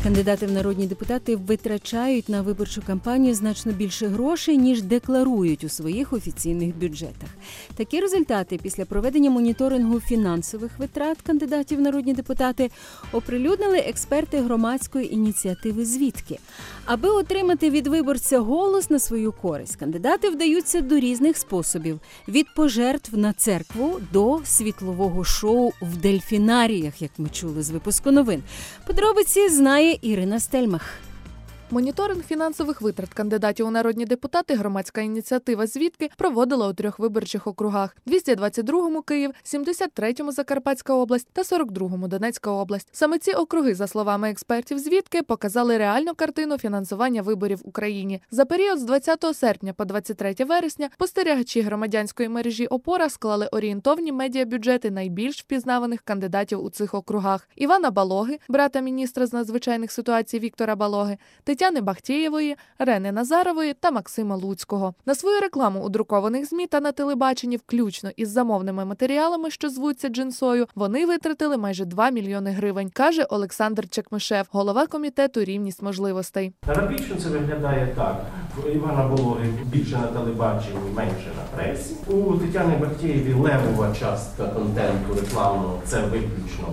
Кандидати в народні депутати витрачають на виборчу кампанію значно більше грошей, ніж декларують у своїх офіційних бюджетах. Такі результати після проведення моніторингу фінансових витрат кандидатів в народні депутати оприлюднили експерти громадської ініціативи «Звідки?». Аби отримати від виборця голос на свою користь, кандидати вдаються до різних способів – від пожертв на церкву до світлового шоу в дельфінаріях, як ми чули з випуску новин. Подробиці знає Ірина Стельмах. Моніторинг фінансових витрат кандидатів у народні депутати громадська ініціатива «Звідки?» проводила у 3 виборчих округах – 222-му Київ, 73-му Закарпатська область та 42-му Донецька область. Саме ці округи, за словами експертів «Звідки?», показали реальну картину фінансування виборів в Україні. За період з 20 серпня по 23 вересня спостерігачі громадянської мережі «Опора» склали орієнтовні медіабюджети найбільш впізнаваних кандидатів у цих округах – Івана Балоги, брата міністра з надзвичайних ситуацій Віктора Балоги, Тетяни Бахтєєвої, Рени Назарової та Максима Луцького. На свою рекламу у друкованих ЗМІ та на телебаченні, включно із замовними матеріалами, що звуться джинсою, вони витратили майже 2 мільйони гривень, каже Олександр Чекмишев, голова комітету «Рівність можливостей». Графічно це виглядає так. У Івана Балоги більше на телебаченні, менше на пресі. У Тетяни Бахтєєвій левова частка контенту рекламного – це виключно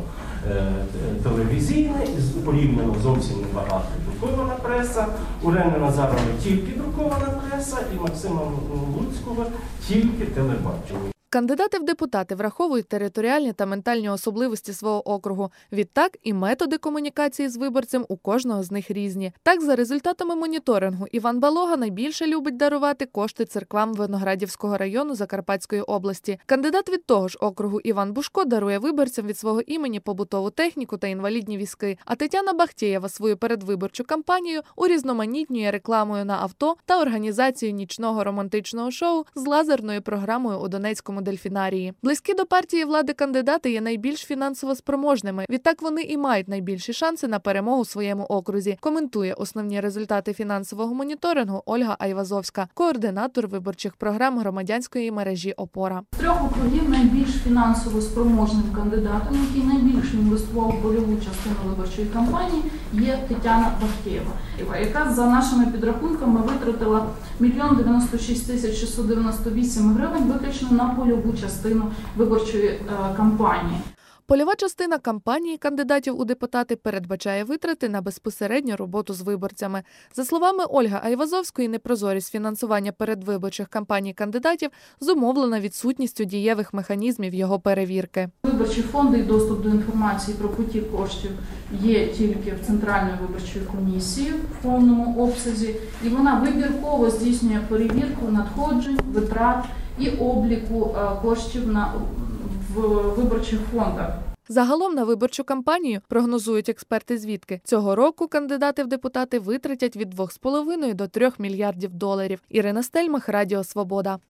телевізійне, порівняно зовсім небагато друкована преса. У Рени Назарової тільки друкована преса і Максима Луцького тільки телебачення. Кандидати в депутати враховують територіальні та ментальні особливості свого округу. Відтак і методи комунікації з виборцем у кожного з них різні. Так, за результатами моніторингу, Іван Балога найбільше любить дарувати кошти церквам Виноградівського району Закарпатської області. Кандидат від того ж округу Іван Бушко дарує виборцям від свого імені побутову техніку та інвалідні візки. А Тетяна Бахтєєва свою передвиборчу кампанію урізноманітнює рекламою на авто та організацією нічного романтичного шоу з лазерною програмою у Донецькому дельфінарії. Близькі до партії влади кандидати є найбільш фінансово спроможними. Відтак вони і мають найбільші шанси на перемогу у своєму окрузі. Коментує основні результати фінансового моніторингу Ольга Айвазовська, координатор виборчих програм громадянської мережі «Опора». З 3 округів найбільш фінансово спроможним кандидатом, який найбільше інвестував у польову частину виборчої кампанії, є Тетяна Бахтєєва, яка за нашими підрахунками витратила 1 096 698 гривень виключно на польову частину виборчої кампанії. Польова частина кампанії кандидатів у депутати передбачає витрати на безпосередню роботу з виборцями. За словами Ольги Айвазовської, непрозорість фінансування передвиборчих кампаній кандидатів зумовлена відсутністю дієвих механізмів його перевірки. Виборчі фонди і доступ до інформації про потік коштів є тільки в Центральної виборчої комісії в повному обсязі, і вона вибірково здійснює перевірку надходжень, витрат і обліку коштів в виборчих фондах. Загалом на виборчу кампанію, прогнозують експерти «Звідки?», цього року кандидати в депутати витратять від 2,5 до 3 мільярдів доларів. Ірина Стельмах, Радіо Свобода.